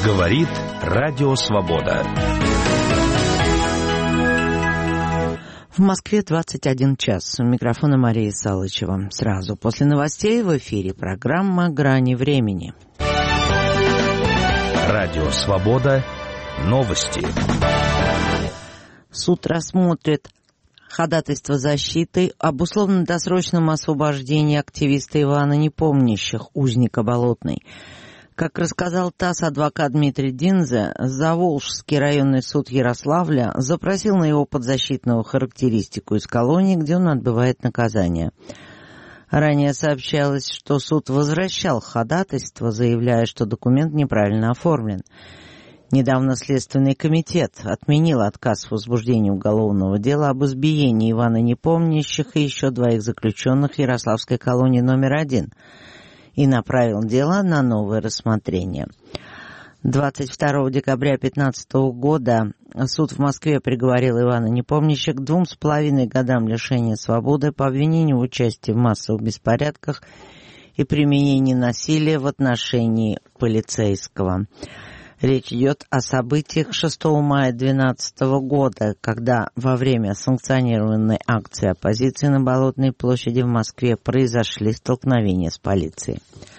Говорит Радио Свобода. В Москве 21 час. У микрофона Мария Салычева. Сразу после новостей в эфире программа «Грани времени». Радио Свобода. Новости. Суд рассмотрит ходатайство защиты об условно-досрочном освобождении активиста Ивана Непомнящих, узника Болотной. Как рассказал ТАСС адвокат Дмитрий Динзе, Заволжский районный суд Ярославля запросил на его подзащитного характеристику из колонии, где он отбывает наказание. Ранее сообщалось, что суд возвращал ходатайство, заявляя, что документ неправильно оформлен. Недавно Следственный комитет отменил отказ в возбуждении уголовного дела об избиении Ивана Непомнящих и еще двоих заключенных Ярославской колонии номер 1 и направил дело на новое рассмотрение. 22 декабря 2015 года суд в Москве приговорил Ивана Непомнящих к 2,5 годам лишения свободы по обвинению в участии в массовых беспорядках и применении насилия в отношении полицейского. Речь идет о событиях 6 мая 2012 года, когда во время санкционированной акции оппозиции на Болотной площади в Москве произошли столкновения с полицией.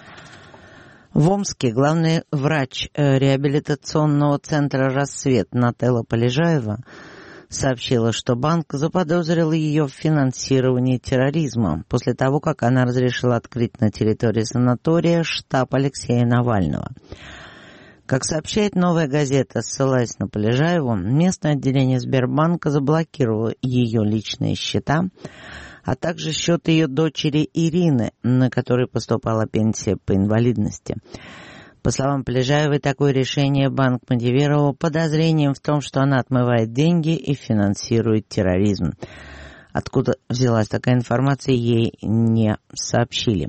В Омске главный врач реабилитационного центра «Рассвет» Нателла Полежаева сообщила, что банк заподозрил ее в финансировании терроризма после того, как она разрешила открыть на территории санатория штаб Алексея Навального. Как сообщает «Новая газета», ссылаясь на Полежаеву, местное отделение Сбербанка заблокировало ее личные счета, а также счет ее дочери Ирины, на которой поступала пенсия по инвалидности. По словам Полежаевой, такое решение банк мотивировал подозрением в том, что она отмывает деньги и финансирует терроризм. Откуда взялась такая информация, ей не сообщили.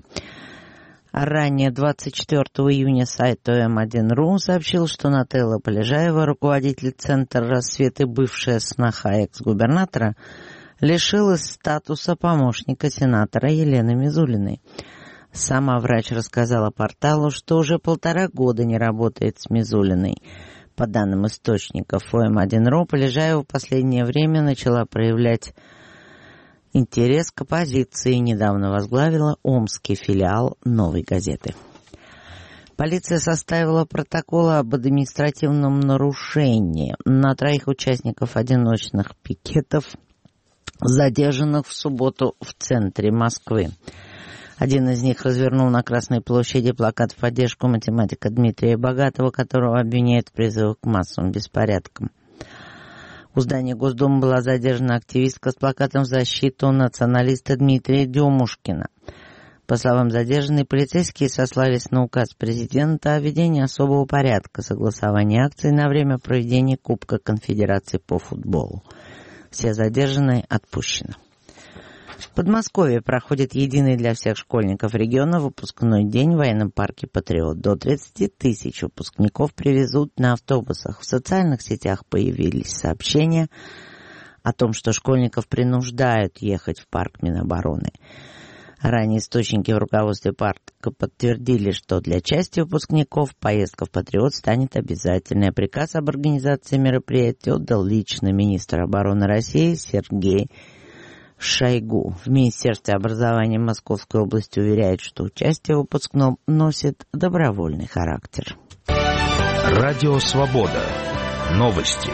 Ранее 24 июня сайт ОМ1.ру сообщил, что Нателла Полежаева, руководитель Центра «Рассвет» и бывшая сноха экс-губернатора, лишилась статуса помощника сенатора Елены Мизулиной. Сама врач рассказала порталу, что уже 1,5 года не работает с Мизулиной. По данным источников ОМ1.ру, Полежаева в последнее время начала проявлять интерес к оппозиции, недавно возглавила омский филиал «Новой газеты». Полиция составила протокол об административном нарушении на 3 участников одиночных пикетов, задержанных в субботу в центре Москвы. Один из них развернул на Красной площади плакат в поддержку математика Дмитрия Богатого, которого обвиняют в призывах к массовым беспорядкам. У здания Госдумы была задержана активистка с плакатом в защиту националиста Дмитрия Демушкина. По словам задержанной, полицейские сослались на указ президента о введении особого порядка согласования акций на время проведения Кубка Конфедерации по футболу. Все задержанные отпущены. В Подмосковье проходит единый для всех школьников региона выпускной день в военном парке «Патриот». До 30 тысяч выпускников привезут на автобусах. В социальных сетях появились сообщения о том, что школьников принуждают ехать в парк Минобороны. Ранее источники в руководстве парка подтвердили, что для части выпускников поездка в «Патриот» станет обязательной. Приказ об организации мероприятия отдал лично министр обороны России Сергей Шойгу. В Министерстве образования Московской области уверяют, что участие в выпускном носит добровольный характер. Радио Свобода. Новости.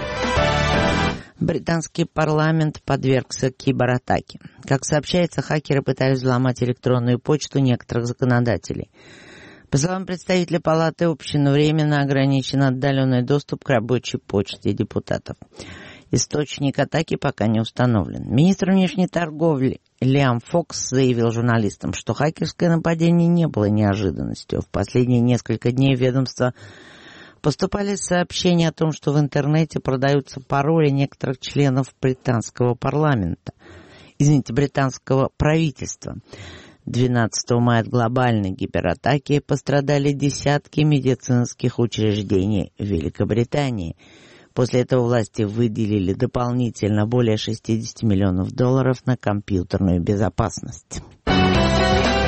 Британский парламент подвергся кибератаке. Как сообщается, хакеры пытались взломать электронную почту некоторых законодателей. По словам представителя Палаты общин, временно ограничен отдаленный доступ к рабочей почте депутатов. Источник атаки пока не установлен. Министр внешней торговли Лиам Фокс заявил журналистам, что хакерское нападение не было неожиданностью. В последние несколько дней ведомства поступали сообщения о том, что в интернете продаются пароли некоторых членов британского правительства. 12 мая от глобальной кибератаки пострадали десятки медицинских учреждений Великобритании. После этого власти выделили дополнительно более $60 миллионов на компьютерную безопасность.